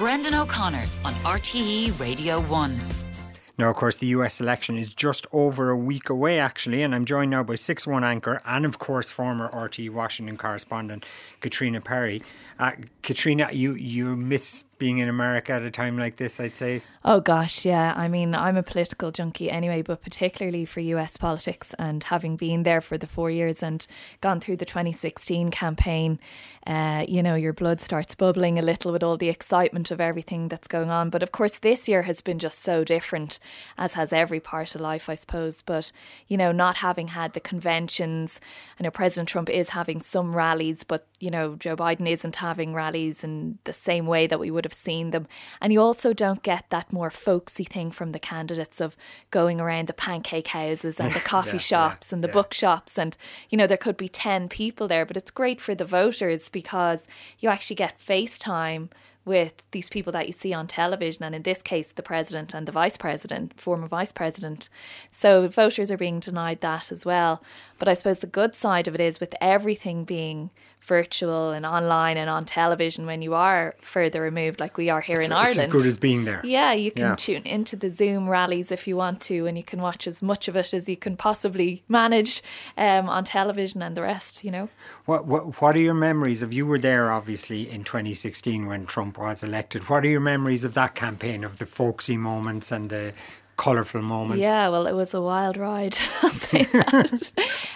Brendan O'Connor on RTE Radio 1. Now, of course, the US election is just over a week away, actually, and I'm joined now by 6-1 anchor and, of course, former RTE Washington correspondent Katrina Parry. Katrina, you miss being in America at a time like this, I'd say. Oh gosh, yeah. I mean, I'm a political junkie anyway, but particularly for US politics, and having been there for the 4 years and gone through the 2016 campaign, your blood starts bubbling a little with all the excitement of everything that's going on. But of course, this year has been just so different, as has every part of life, I suppose. But, not having had the conventions, I know President Trump is having some rallies, but, Joe Biden isn't having rallies in the same way that we would have seen them. And you also don't get that more folksy thing from the candidates of going around the pancake houses and the coffee shops and the bookshops. And, there could be 10 people there, but it's great for the voters because you actually get FaceTime with these people that you see on television, and in this case the president and the vice president, former vice president. So voters are being denied that as well. But I suppose the good side of it is, with everything being virtual and online and on television, when you are further removed like we are here in Ireland, it's as good as being there. Yeah, you can tune into the Zoom rallies if you want to, and you can watch as much of it as you can possibly manage on television and the rest, What are your memories of, you were there obviously in 2016 when Trump was elected. What are your memories of that campaign, of the folksy moments and the colourful moments? Yeah, well, it was a wild ride, I'll say that.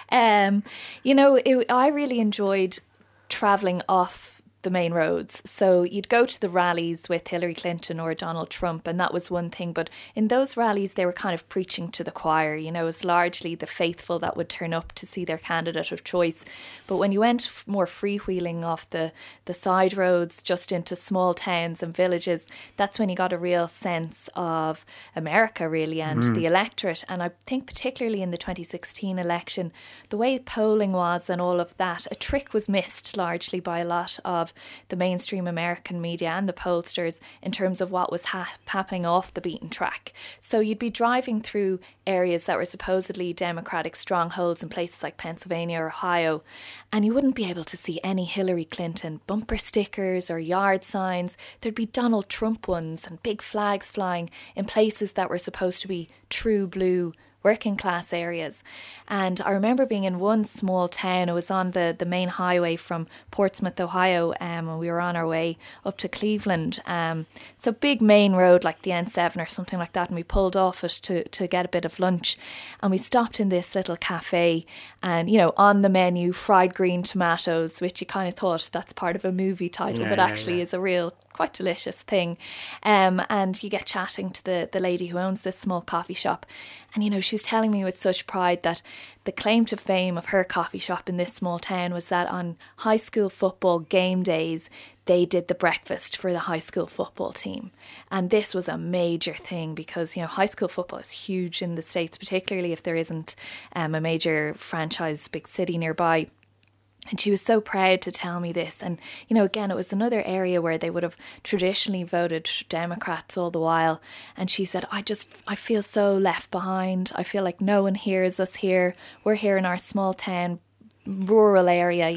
I really enjoyed travelling off the main roads. So you'd go to the rallies with Hillary Clinton or Donald Trump, and that was one thing. But in those rallies, they were kind of preaching to the choir. It was largely the faithful that would turn up to see their candidate of choice. But when you went more freewheeling off the side roads, just into small towns and villages, that's when you got a real sense of America, really, and the electorate. And I think particularly in the 2016 election, the way polling was and all of that, a trick was missed largely by a lot of the mainstream American media and the pollsters in terms of what was happening off the beaten track. So you'd be driving through areas that were supposedly Democratic strongholds in places like Pennsylvania or Ohio, and you wouldn't be able to see any Hillary Clinton bumper stickers or yard signs. There'd be Donald Trump ones and big flags flying in places that were supposed to be true blue working class areas. And I remember being in one small town. It was on the main highway from Portsmouth, Ohio, and we were on our way up to Cleveland. So big main road like the N7 or something like that, and we pulled off it to get a bit of lunch, and we stopped in this little cafe, and on the menu, fried green tomatoes, which you kind of thought that's part of a movie title, but actually is a real quite delicious thing. And you get chatting to the lady who owns this small coffee shop, and she was telling me with such pride that the claim to fame of her coffee shop in this small town was that on high school football game days they did the breakfast for the high school football team. And this was a major thing because high school football is huge in the States, particularly if there isn't a major franchise big city nearby. And she was so proud to tell me this. And, again, it was another area where they would have traditionally voted Democrats all the while. And she said, I feel so left behind. I feel like no one hears us here. We're here in our small town, rural area,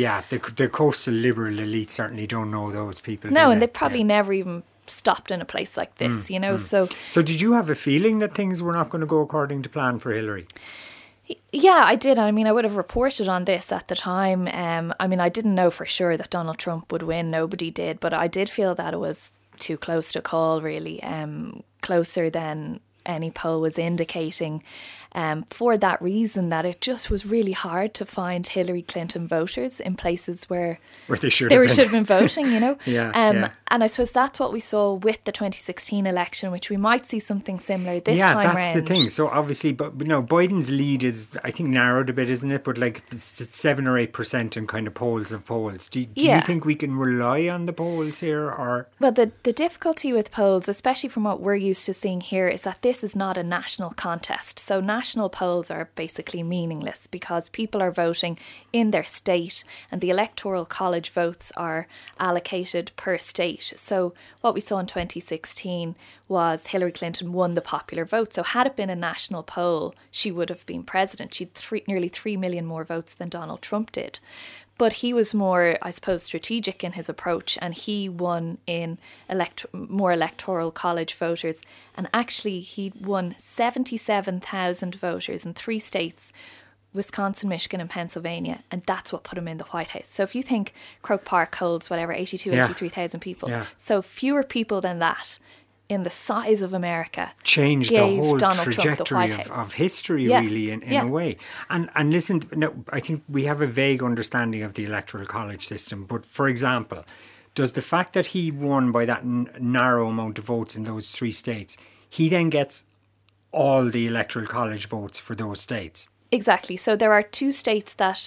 the coastal liberal elite certainly don't know those people. No, and they probably never even stopped in a place like this, So did you have a feeling that things were not going to go according to plan for Hillary? Yeah, I did. I mean, I would have reported on this at the time. I didn't know for sure that Donald Trump would win. Nobody did. But I did feel that it was too close to call, really. Closer than any poll was indicating. For that reason, that it just was really hard to find Hillary Clinton voters in places where they should have been voting, Yeah. And I suppose that's what we saw with the 2016 election, which we might see something similar this time around. Yeah, that's the thing. So obviously, but Biden's lead is, I think, narrowed a bit, isn't it? But like 7 or 8% in kind of polls. Do you think we can rely on the polls here, or? Well, the difficulty with polls, especially from what we're used to seeing here, is that this is not a national contest. So national polls are basically meaningless because people are voting in their state, and the Electoral College votes are allocated per state. So what we saw in 2016 was Hillary Clinton won the popular vote. So had it been a national poll, she would have been president. She'd nearly 3 million more votes than Donald Trump did. But he was more, I suppose, strategic in his approach, and he won in more electoral college voters. And actually, he won 77,000 voters in 3 states, Wisconsin, Michigan and Pennsylvania, and that's what put him in the White House. So if you think Croke Park holds 83,000 people, so fewer people than that in the size of America changed the whole trajectory of history, really, in a way. And listen, I think we have a vague understanding of the electoral college system, but for example, does the fact that he won by that narrow amount of votes in those 3 states, he then gets all the electoral college votes for those states? Exactly. So there are 2 states that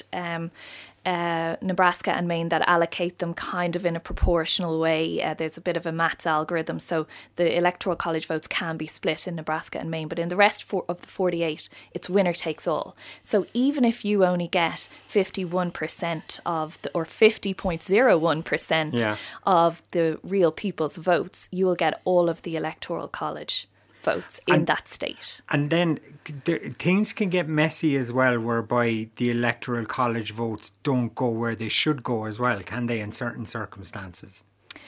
Nebraska and Maine that allocate them kind of in a proportional way. There's a bit of a maths algorithm, so the electoral college votes can be split in Nebraska and Maine, but in the rest of the 48, it's winner takes all. So even if you only get 51% or 50.01% of the real people's votes, you will get all of the electoral college votes in that state. And then things can get messy as well, whereby the electoral college votes don't go where they should go as well, can they, in certain circumstances?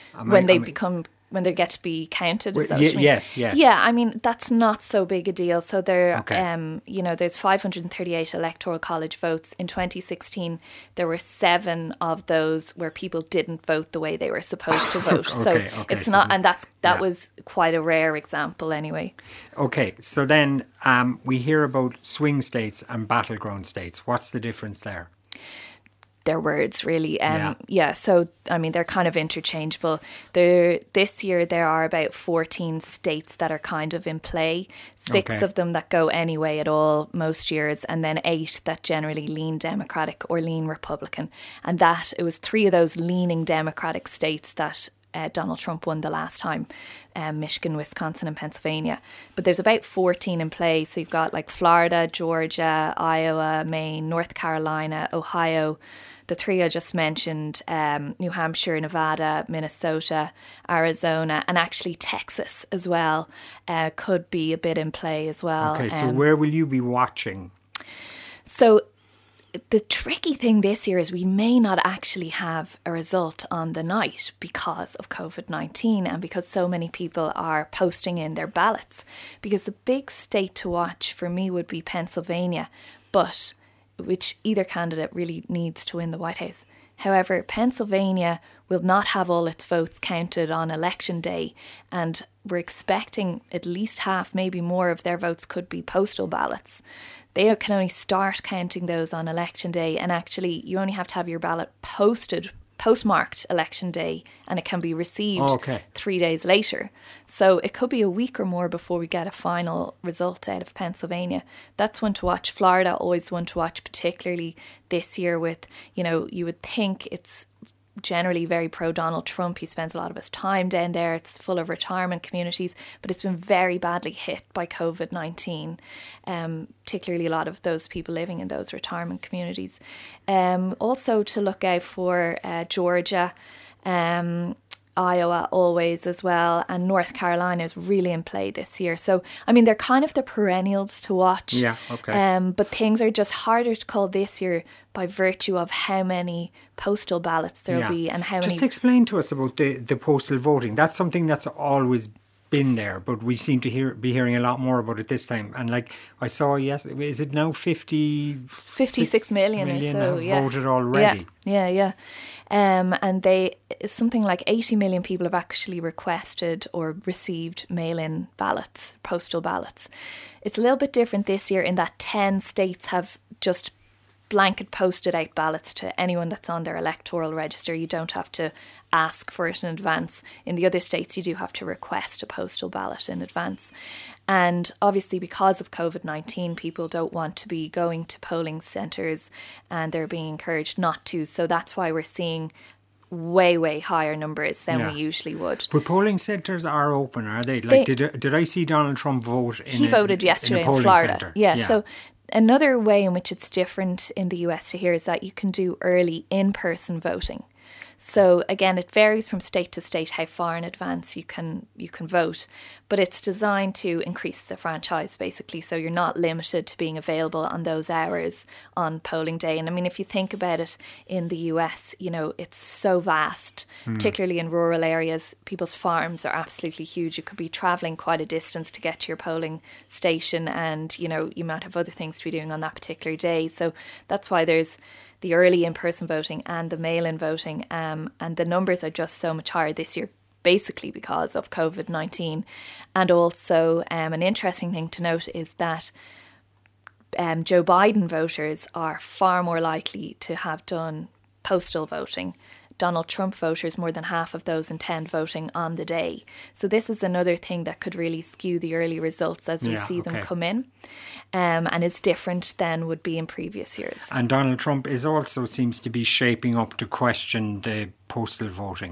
When they get to be counted, is that what you mean? Yes. Yeah, I mean, that's not so big a deal. So there, there's 538 electoral college votes. In 2016, there were 7 of those where people didn't vote the way they were supposed to vote. It's not, and that was quite a rare example anyway. Okay, so then we hear about swing states and battleground states. What's the difference there? Their words, really. So I mean, they're kind of interchangeable. This year there are about 14 states that are kind of in play. 6 of them that go any way at all most years, and then 8 that generally lean Democratic or lean Republican. And it was 3 of those leaning Democratic states that Donald Trump won the last time, Michigan, Wisconsin and Pennsylvania. But there's about 14 in play. So you've got like Florida, Georgia, Iowa, Maine, North Carolina, Ohio, the 3 I just mentioned, New Hampshire, Nevada, Minnesota, Arizona, and actually Texas as well could be a bit in play as well. Okay, so where will you be watching? So the tricky thing this year is we may not actually have a result on the night because of COVID-19 and because so many people are posting in their ballots. Because the big state to watch for me would be Pennsylvania, but which either candidate really needs to win the White House. However, Pennsylvania will not have all its votes counted on election day, and we're expecting at least half, maybe more of their votes could be postal ballots. They can only start counting those on election day, and actually you only have to have your ballot postmarked election day, and it can be received 3 days later. So it could be a week or more before we get a final result out of Pennsylvania. That's one to watch. Florida, always one to watch, particularly this year with, you would think it's generally very pro-Donald Trump. He spends a lot of his time down there. It's full of retirement communities, but it's been very badly hit by COVID-19, particularly a lot of those people living in those retirement communities. Also to look out for Georgia, Iowa always as well, and North Carolina is really in play this year. So, I mean, they're kind of the perennials to watch. Yeah, okay. But things are just harder to call this year by virtue of how many postal ballots there will be and how many... Just explain to us about the postal voting. That's something that's always been there, but we seem to be hearing a lot more about it this time. And like I saw, is it now 56 million or so voted already? Yeah. And something like 80 million people have actually requested or received mail-in ballots, postal ballots. It's a little bit different this year in that 10 states have just blanket posted out ballots to anyone that's on their electoral register. You don't have to ask for it in advance. In the other states, you do have to request a postal ballot in advance. And obviously, because of COVID-19, people don't want to be going to polling centres and they're being encouraged not to. So that's why we're seeing way higher numbers than we usually would. But polling centres are open, are they? Like, did I see Donald Trump vote He voted yesterday in Florida. Center? Yeah, so another way in which it's different in the US to here is that you can do early in-person voting. So again, it varies from state to state how far in advance you can vote, but it's designed to increase the franchise basically. So you're not limited to being available on those hours on polling day. And I mean, if you think about it, in the US, you know, it's so vast, particularly in rural areas. People's farms are absolutely huge. You could be travelling quite a distance to get to your polling station, and you know, you might have other things to be doing on that particular day. So that's why there's the early in-person voting and the mail-in voting, and the numbers are just so much higher this year, basically because of COVID-19. And also an interesting thing to note is that Joe Biden voters are far more likely to have done postal voting. Donald Trump voters, more than half of those intend voting on the day. So this is another thing that could really skew the early results as we see them come in, and is different than would be in previous years. And Donald Trump seems to be shaping up to question the postal voting.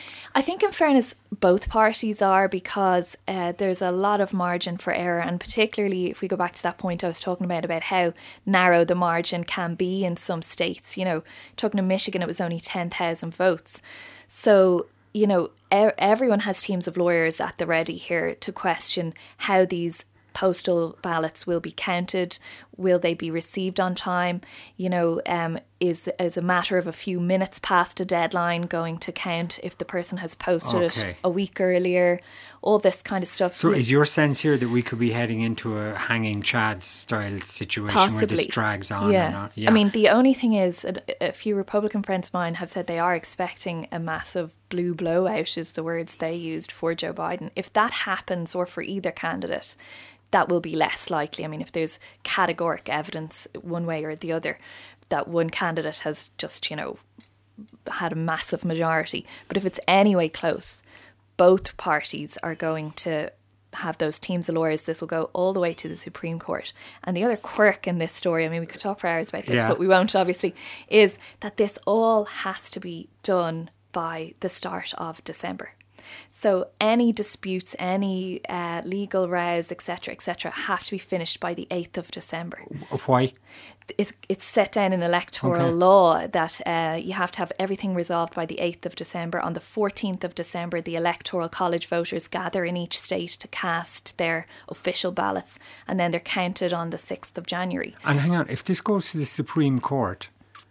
I think in fairness, both parties are, because there's a lot of margin for error. And particularly if we go back to that point I was talking about how narrow the margin can be in some states. You know, talking to Michigan, it was only 10,000 votes. So, you know, everyone has teams of lawyers at the ready here to question how these postal ballots will be counted. Will they be received on time? You know, is a matter of a few minutes past a deadline going to count if the person has posted it a week earlier? All this kind of stuff. So is your sense here that we could be heading into a hanging Chad style situation where this drags on? Yeah. And on? I mean, the only thing is, a few Republican friends of mine have said they are expecting a massive blue blowout, is the words they used, for Joe Biden. If that happens, or for either candidate, that will be less likely. I mean, if there's categoric evidence one way or the other that one candidate has just, you know, had a massive majority. But if it's anyway close, both parties are going to have those teams of lawyers. This will go all the way to the Supreme Court. And the other quirk in this story, I mean, we could talk for hours about this, but we won't, obviously, is that this all has to be done by the start of December. So any disputes, any legal rows, etc., have to be finished by the 8th of December. Why? It's set down in electoral law that you have to have everything resolved by the 8th of December. On the 14th of December, the Electoral College voters gather in each state to cast their official ballots, and then they're counted on the 6th of January. And hang on, if this goes to the Supreme Court,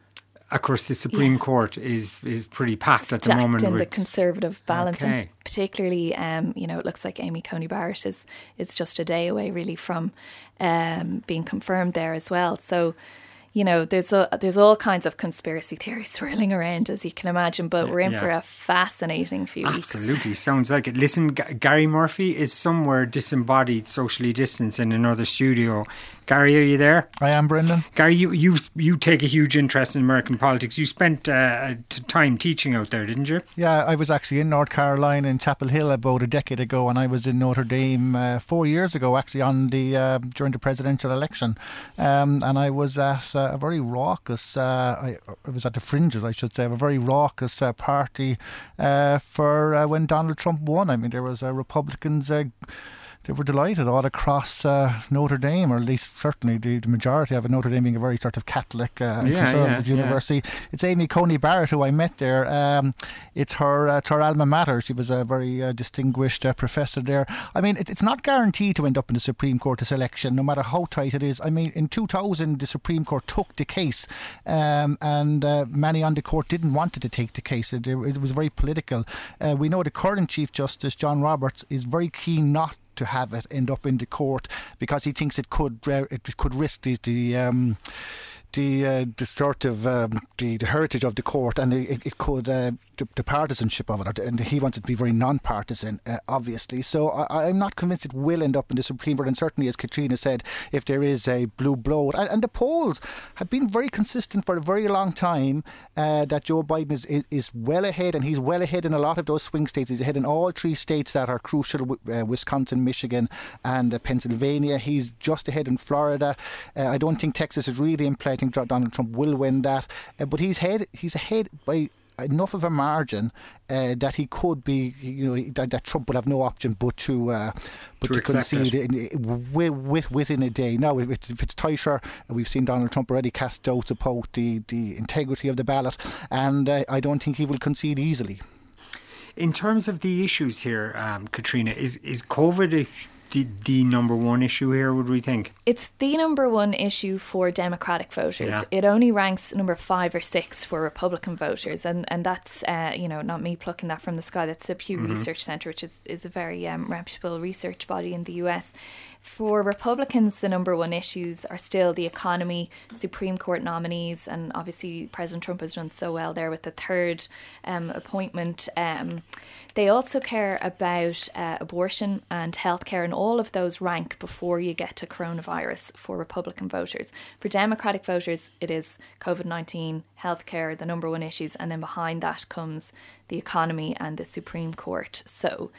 of course, the Supreme Court is pretty packed at the moment. In the Conservative balance, and particularly, you know, it looks like Amy Coney Barrett is just a day away, really, from being confirmed there as well. So, you know, there's all kinds of conspiracy theories swirling around, as you can imagine. But we're in for a fascinating few weeks. Absolutely, sounds like it. Listen, Gary Murphy is somewhere disembodied, socially distanced in another studio. Gary, are you there? I am, Brendan. Gary, you take a huge interest in American politics. You spent time teaching out there, didn't you? Yeah, I was actually in North Carolina in Chapel Hill about a decade ago, and I was in Notre Dame 4 years ago, actually, on the during the presidential election. And I was at a very raucous, I was at the fringes, I should say, of a very raucous party for when Donald Trump won. I mean, there was Republicans... They were delighted all across Notre Dame, or at least certainly the majority of it, Notre Dame being a very sort of Catholic conservative university. It's Amy Coney Barrett who I met there. It's her alma mater. She was a very distinguished professor there. I mean, it's not guaranteed to end up in the Supreme Court this election, no matter how tight it is. I mean, in 2000, the Supreme Court took the case, and many on the court didn't want to take the case. It was very political. We know the current Chief Justice, John Roberts, is very keen not to have it end up in the court because he thinks it could risk the sort of the heritage of the court, and it could the partisanship of it, and he wants it to be very non-partisan, obviously. So I'm not convinced it will end up in the Supreme Court, and certainly, as Katrina said, if there is a blue blowout, and the polls have been very consistent for a very long time that Joe Biden is well ahead, and he's well ahead in a lot of those swing states. He's ahead in all three states that are crucial: Wisconsin, Michigan, and Pennsylvania. He's just ahead in Florida. I don't think Texas is really in play. I think Donald Trump will win that, but he's ahead by enough of a margin that he could be, that Trump would have no option but to concede within a day. Now, if it's tighter, we've seen Donald Trump already cast doubt about the integrity of the ballot, and I don't think he will concede easily. In terms of the issues here, Katrina, is COVID the number one issue here, would we think? It's the number one issue for Democratic voters. Yeah. It only ranks number 5 or 6 for Republican voters. And that's, not me plucking that from the sky. That's the Pew Research Center, which is a very reputable research body in the US. For Republicans, the number one issues are still the economy, Supreme Court nominees, and obviously President Trump has done so well there with the third appointment. They also care about abortion and healthcare, and all of those rank before you get to coronavirus for Republican voters. For Democratic voters, it is COVID-19, healthcare, the number one issues, and then behind that comes the economy and the Supreme Court. So,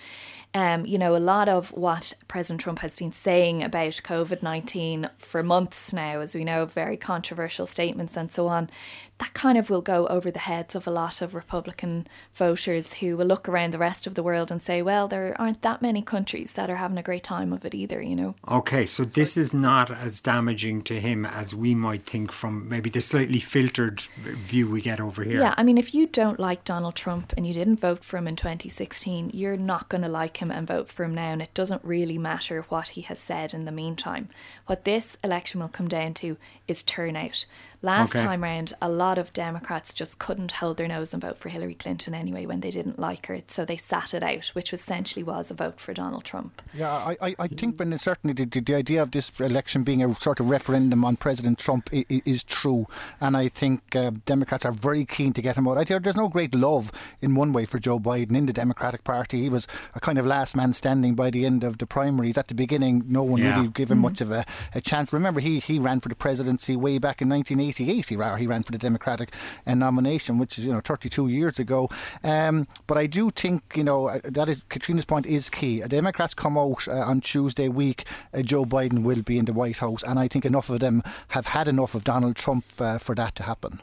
a lot of what President Trump has been saying about COVID-19 for months now, as we know, very controversial statements and so on, that kind of will go over the heads of a lot of Republican voters who will look around the rest of the world and say, well, there aren't that many countries that are having a great time of it either, Okay, so this is not as damaging to him as we might think from maybe the slightly filtered view we get over here. Yeah, I mean, if you don't like Donald Trump and you didn't vote for him in 2016, you're not going to like him and vote for him now, and it doesn't really matter what he has said in the meantime. What this election will come down to is turnout. Last time round, a lot of Democrats just couldn't hold their nose and vote for Hillary Clinton anyway when they didn't like her, so they sat it out, which essentially was a vote for Donald Trump. Yeah, I think, Brendan, certainly the idea of this election being a sort of referendum on President Trump is true, and I think Democrats are very keen to get him out. I think there's no great love in one way for Joe Biden in the Democratic Party. He was a kind of last man standing by the end of the primaries. At the beginning, no one really gave him much of a chance. Remember, he ran for the presidency way back in 1988. He ran for the Democratic nomination, which is 32 years ago. But I do think that is Katrina's point is key. Democrats come out on Tuesday week. Joe Biden will be in the White House, and I think enough of them have had enough of Donald Trump for that to happen.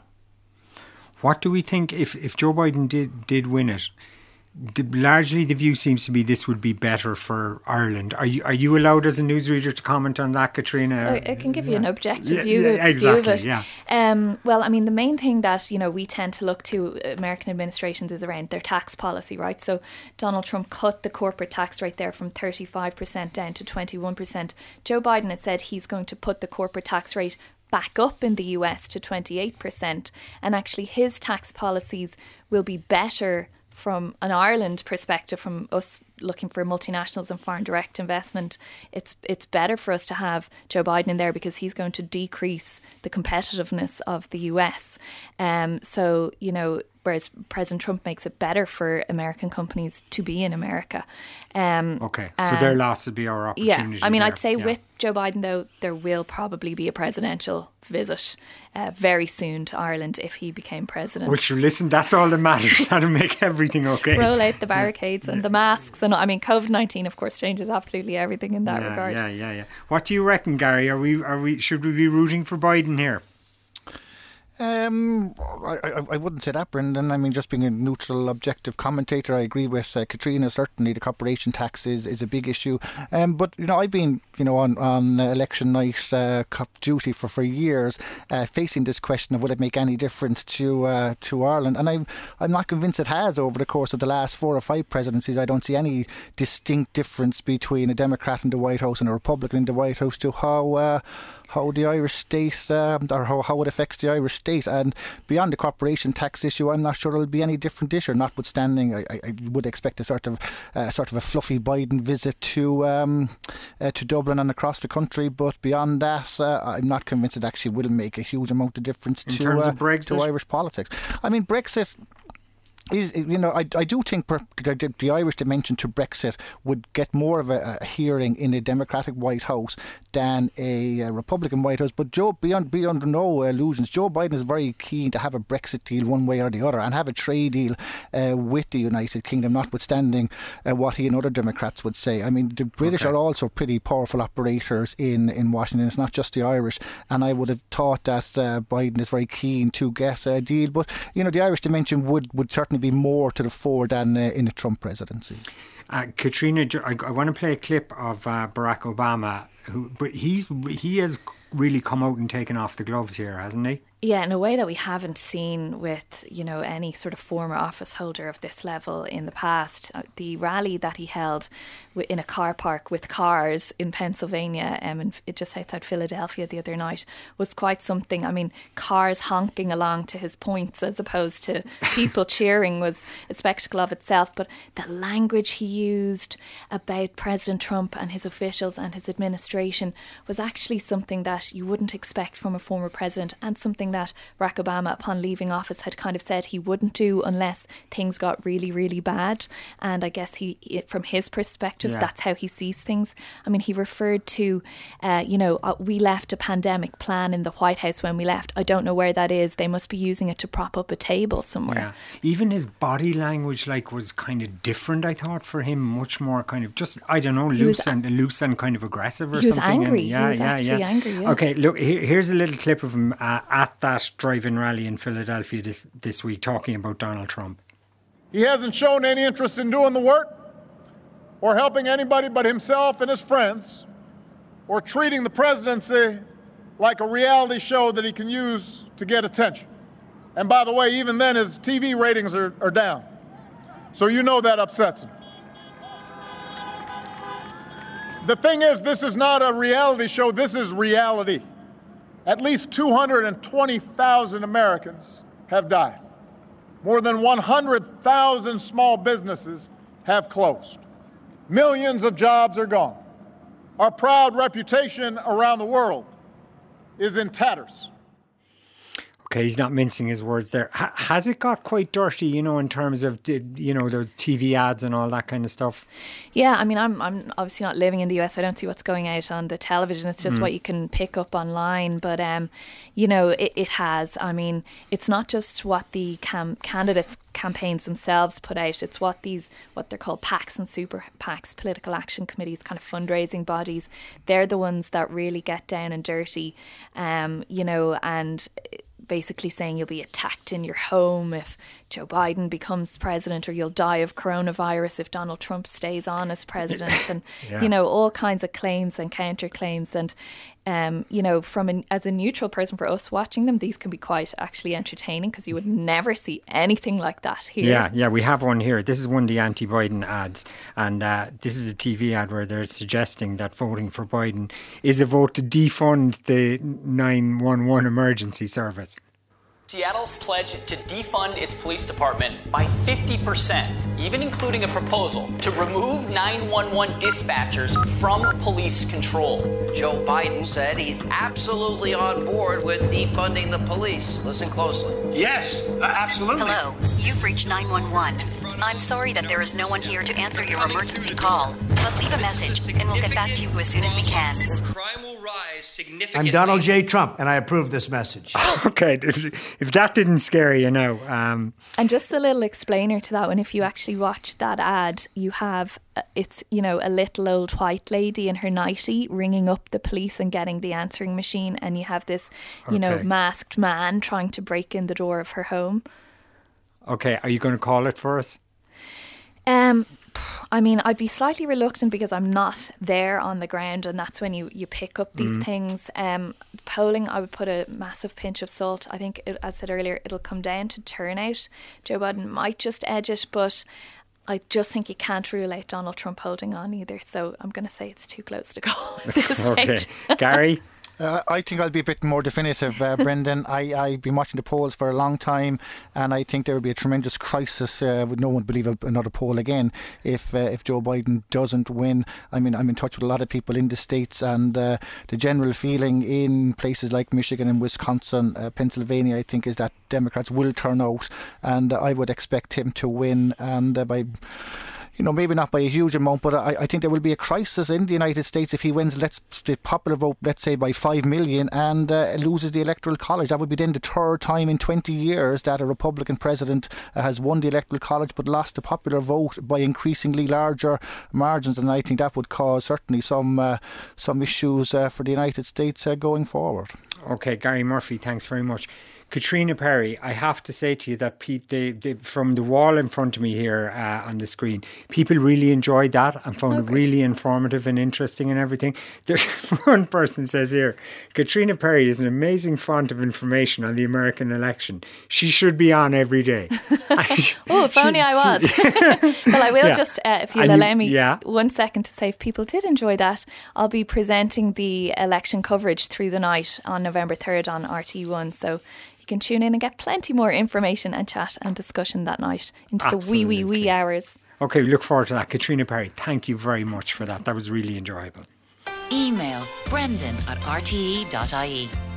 What do we think if Joe Biden did win it? Largely the view seems to be this would be better for Ireland. Are you allowed as a newsreader to comment on that, Katrina? I can give you an objective view of it. Yeah. Well, I mean, the main thing that we tend to look to American administrations is around their tax policy, right? So Donald Trump cut the corporate tax rate there from 35% down to 21%. Joe Biden has said he's going to put the corporate tax rate back up in the US to 28%, and actually his tax policies will be better from an Ireland perspective, from us looking for multinationals and foreign direct investment. It's better for us to have Joe Biden in there because he's going to decrease the competitiveness of the US. Whereas President Trump makes it better for American companies to be in America. So their loss would be our opportunity. Yeah, I mean, I'd say with Joe Biden, though, there will probably be a presidential visit very soon to Ireland if he became president. Well, sure, listen, that's all that matters. That'll make everything okay. Roll out the barricades and the masks. And I mean, COVID-19, of course, changes absolutely everything in that regard. Yeah. What do you reckon, Gary? Should we be rooting for Biden here? I wouldn't say that, Brendan. I mean, just being a neutral, objective commentator, I agree with Katrina. Certainly, the corporation tax is a big issue. But I've been on election night duty for years, facing this question of would it make any difference to Ireland, and I'm not convinced it has. Over the course of the last 4 or 5 presidencies, I don't see any distinct difference between a Democrat in the White House and a Republican in the White House to how the Irish state or how it affects the Irish state. And beyond the corporation tax issue, I'm not sure it'll be any different this year. Notwithstanding, I would expect a sort of a fluffy Biden visit to Dublin and across the country. But beyond that, I'm not convinced it actually will make a huge amount of difference in terms of Brexit? to Irish politics. I mean, Brexit. I do think the Irish dimension to Brexit would get more of a hearing in a Democratic White House than a Republican White House. But be under no illusions, Joe Biden is very keen to have a Brexit deal one way or the other and have a trade deal with the United Kingdom, notwithstanding what he and other Democrats would say. I mean, the British are also pretty powerful operators in Washington. It's not just the Irish. And I would have thought that Biden is very keen to get a deal. But, the Irish dimension would certainly be more to the fore than in a Trump presidency. Katrina, I want to play a clip of Barack Obama, but he has really come out and taken off the gloves here, hasn't he? Yeah, in a way that we haven't seen with, any sort of former office holder of this level in the past. The rally that he held in a car park with cars in Pennsylvania, just outside Philadelphia the other night, was quite something. I mean, cars honking along to his points as opposed to people cheering was a spectacle of itself. But the language he used about President Trump and his officials and his administration was actually something that you wouldn't expect from a former president, and something that Barack Obama, upon leaving office, had kind of said he wouldn't do unless things got really, really bad. And I guess from his perspective, that's how he sees things. I mean, he referred to, we left a pandemic plan in the White House when we left. I don't know where that is. They must be using it to prop up a table somewhere. Yeah. Even his body language, was kind of different, I thought, for him. Much more kind of just, I don't know, loose and kind of aggressive or something. He was angry. He was actually angry, yeah. Okay, look, here's a little clip of him at that drive-in rally in Philadelphia this week talking about Donald Trump. He hasn't shown any interest in doing the work or helping anybody but himself and his friends, or treating the presidency like a reality show that he can use to get attention. And by the way, even then his TV ratings are down. So that upsets him. The thing is, this is not a reality show, this is reality. At least 220,000 Americans have died. More than 100,000 small businesses have closed. Millions of jobs are gone. Our proud reputation around the world is in tatters. Okay, he's not mincing his words there. Has it got quite dirty, in terms of, those TV ads and all that kind of stuff? Yeah, I mean, I'm obviously not living in the US. I don't see what's going out on the television. It's just what you can pick up online. But, it has. I mean, it's not just what the candidates' campaigns themselves put out. It's what they're called PACs and super PACs, political action committees, kind of fundraising bodies. They're the ones that really get down and dirty, and basically saying you'll be attacked in your home if Joe Biden becomes president, or you'll die of coronavirus if Donald Trump stays on as president, and all kinds of claims and counterclaims. And as a neutral person, for us watching them, these can be quite actually entertaining, because you would never see anything like that here. Yeah, we have one here. This is one of the anti-Biden ads, and this is a TV ad where they're suggesting that voting for Biden is a vote to defund the 911 emergency service. Seattle's pledged to defund its police department by 50%, even including a proposal to remove 911 dispatchers from police control. Joe Biden said he's absolutely on board with defunding the police. Listen closely. Yes, absolutely. Hello, you've reached 911. I'm sorry that there is no one here to answer your emergency call, but leave a message and we'll get back to you as soon as we can. Crime will rise significantly. I'm Donald J. Trump, and I approve this message. Okay, if that didn't scare you, And just a little explainer to that one, if you actually watch that ad, you have, it's, a little old white lady in her nightie ringing up the police and getting the answering machine, and you have this, masked man trying to break in the door of her home. Okay, are you going to call it for us? I mean, I'd be slightly reluctant because I'm not there on the ground, and that's when you pick up these things. Polling, I would put a massive pinch of salt. I think, as I said earlier, it'll come down to turnout. Joe Biden might just edge it, but I just think you can't rule out Donald Trump holding on either. So I'm going to say it's too close to call at this stage. Gary? I think I'll be a bit more definitive, Brendan. I've been watching the polls for a long time, and I think there will be a tremendous crisis. Would no one believe another poll again if Joe Biden doesn't win? I mean, I'm in touch with a lot of people in the States, and the general feeling in places like Michigan and Wisconsin, Pennsylvania, I think, is that Democrats will turn out, and I would expect him to win, and by... maybe not by a huge amount, but I think there will be a crisis in the United States if he wins the popular vote, let's say, by 5 million and loses the Electoral College. That would be then the third time in 20 years that a Republican president has won the Electoral College but lost the popular vote by increasingly larger margins. And I think that would cause certainly some issues for the United States going forward. OK, Gary Murphy, thanks very much. Katrina Perry, I have to say to you that from the wall in front of me here on the screen, people really enjoyed that and found it really informative and interesting and everything. There's one person says here, Katrina Perry is an amazing font of information on the American election. She should be on every day. If only I was. Well, I will just, if you'll allow me 1 second to say if people did enjoy that, I'll be presenting the election coverage through the night on November 3rd on RT1. So you can tune in and get plenty more information and chat and discussion that night into the wee hours. OK, we look forward to that. Katrina Perry, thank you very much for that. That was really enjoyable. Email brendan@rte.ie.